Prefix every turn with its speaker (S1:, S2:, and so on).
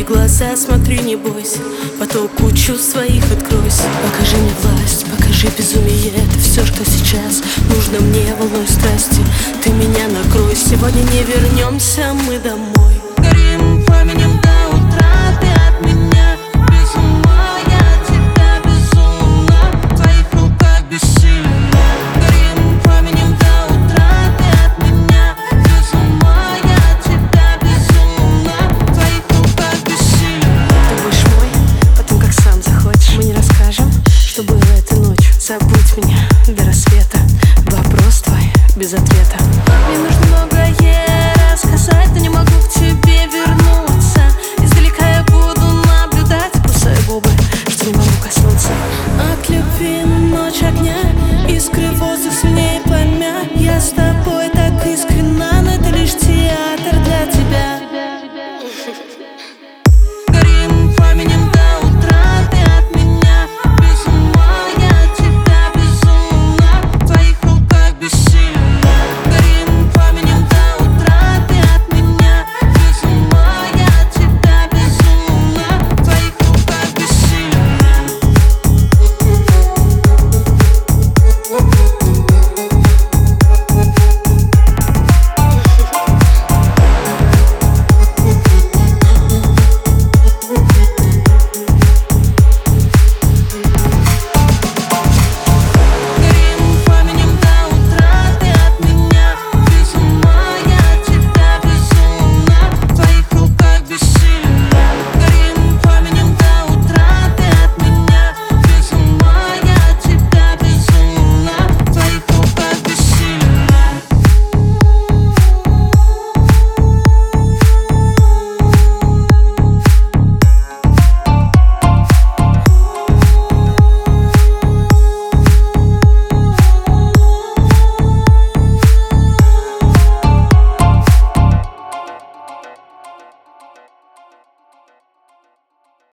S1: глаза, смотри, не бойся, потоку чувств своих откройся. Покажи мне власть, покажи безумие, это все, что сейчас нужно мне волной страсти. Ты меня накрой, сегодня не вернемся мы домой.
S2: Горим пламенем до утра, ты от меня без ума, я от тебя безумна, в твоих руках бессильна. Горим пламенем до утра, ты от меня без ума, я от тебя безумна, в твоих руках бессильна.
S1: Ты будешь мой, потом как сам захочешь. Мы не расскажем, что было этой ночью. Забудь меня до рассвета, вопрос твой без ответа.